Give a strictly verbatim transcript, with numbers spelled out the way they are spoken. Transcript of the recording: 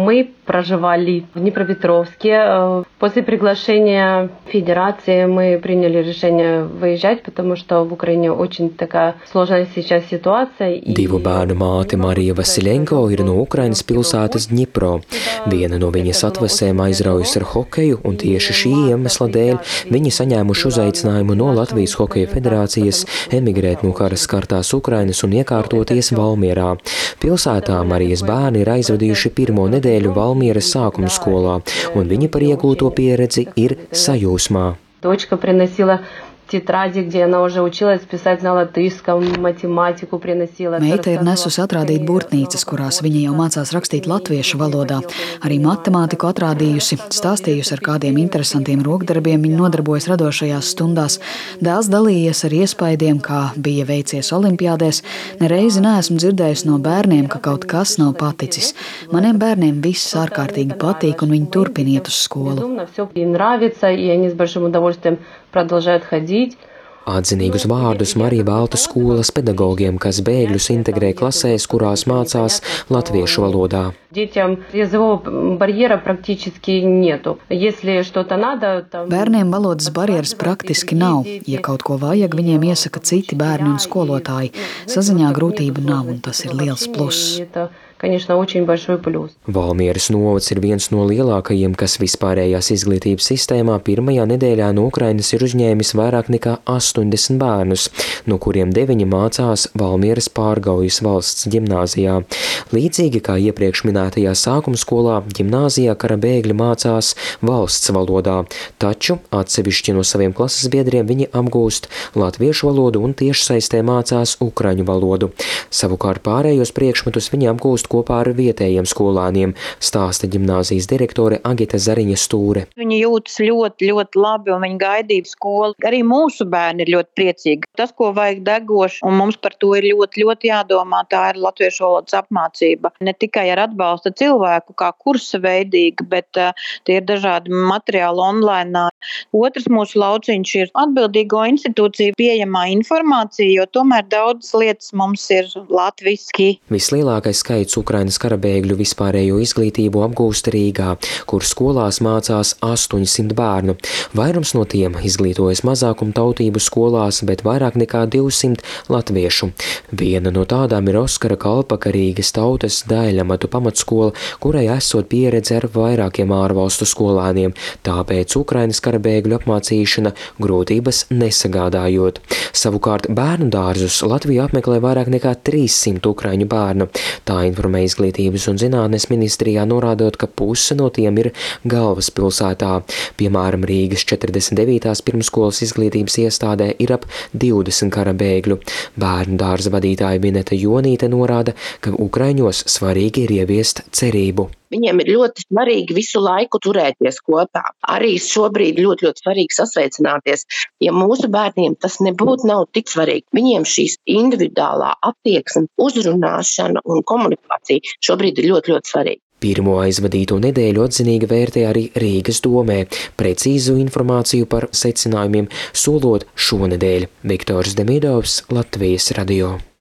Мы проживали в Днепропетровске. После приглашения Федерации мы приняли решение выезжать, потому что в Украине очень такая сложная сейчас ситуация. Divu bērnu māte Marija Vasilenko ir no Ukrainas pilsētas Dņipro. Viena no viņas atvesēm aizraujas ar hokeju, un tieši šī iemesla dēļ viņi saņēmuši uzaicinājumu no Latvijas Hokeja federācijas emigrēt no kara skartās Ukrainas un iekārtoties Valmierā. Pilsētā Marijas bērni ir aizvadījuši pirmo nedēļu Valmieras sākuma skolā, un viņi par iegūto pieredzi ir sajūsmā. Дочка приносила тетради, где она уже училась писать на латышском, математику приносила. Meita ir nesusi atrādīt burtnīcas, kurās viņa jau mācās rakstīt latviešu valodā. Arī matemātiku atrādījusi, stāstījusi, ar kādiem interesantiem rokdarbiem viņa nodarbojas radošajās stundās. Dēls dalījies ar iespaidiem, kā bija veicies olimpiādēs. Nereizi neesmu dzirdējusi no bērniem, ka kaut kas nav paticis. Maniem bērniem viss ārkārtīgi patīk, un viņi turpina iet uz skolu. Atzinīgus vārdus Marija velta skolas pedagogiem, kas bēgļus integrē klasēs, kurās mācās latviešu valodā. Bērniem valodas barjeras praktiski nav. Ja kaut ko vajag, viņiem iesaka citi bērni un skolotāji. Saziņā grūtību nav, un tas ir liels pluss. Valmieras novads ir viens no lielākajiem, kas vispārējās izglītības sistēmā pirmajā nedēļā no Ukrainas ir uzņēmis vairāk nekā astoņdesmit bērnus, no kuriem deviņi mācās Valmieras Pārgaujas valsts ģimnāzijā. Līdzīgi kā iepriekš minētajā sākuma skolā, ģimnāzijā kara bēgļi mācās valsts valodā, taču atsevišķi no saviem klases biedriem viņi apgūst latviešu valodu un tiešsaistē mācās ukraiņu valodu. Savukārt pārējos priekšmetus viņi apgūst kopā ar vietējiem skolāniem, stāsta ģimnāzijas direktore Agita Zariņa Stūre. Viņi jūtas ļoti, ļoti labi un viņi gaidīja skolu. Arī mūsu bērni ir ļoti priecīgi. Tas, ko vajag degoši, un mums par to ir ļoti, ļoti jādomā, tā ir latviešu valodas apmācība. Ne tikai ar atbalsta cilvēku, kā kursa veidīgi, bet uh, tie ir dažādi materiāli online. Otrs mūsu lauciņš ir atbildīgo institūciju pieejamā informācija, jo tomēr daudzas lietas mums ir latviski. Vislielākais skaits Ukrainas karabēgļu vispārējo izglītību apgūst Rīgā, kur skolās mācās astoņsimt bērnu. Vairums no tiem izglītojas mazākumtautību skolās, bet vairāk nekā divsimt latviešu. Viena no tādām ir Oskara Kalpaka Rīgas tautas Daiļamatu pamatskola, kurai esot pieredze ar vairākiem ārvalstu skolāniem, tāpēc Ukrainas karabēgļu apmācīšana grūtības nesagādājot. Savukārt bērnu dārzus Latviju apmeklē vairāk nekā trīssimt ukraiņu bērnu. Tā informē Izglītības un zinātnes ministrijā, norādot, ka puse no tiem ir galvaspilsētā. Piemēram, Rīgas četrdesmit devītās pirmskolas izglītības iestādē ir ap divdesmit kara bēgļu. Bērnu dārza vadītāja Vineta Jonīte norāda, ka ukraiņos svarīgi ir ieviest cerību. Viņiem ir ļoti svarīgi visu laiku turēties kopā. Arī šobrīd ļoti, ļoti svarīgi sasveicināties. Ja mūsu bērniem tas nebūtu nav tik svarīgi, viņiem šīs individuālā attieksme, uzrunāšana un komunikācija šobrīd ir ļoti, ļoti svarīgi. Pirmo aizvadīto nedēļu atzinīgi vērtē arī Rīgas domē, precīzu informāciju par secinājumiem solot šonedēļ. Viktors Demidovs, Latvijas radio.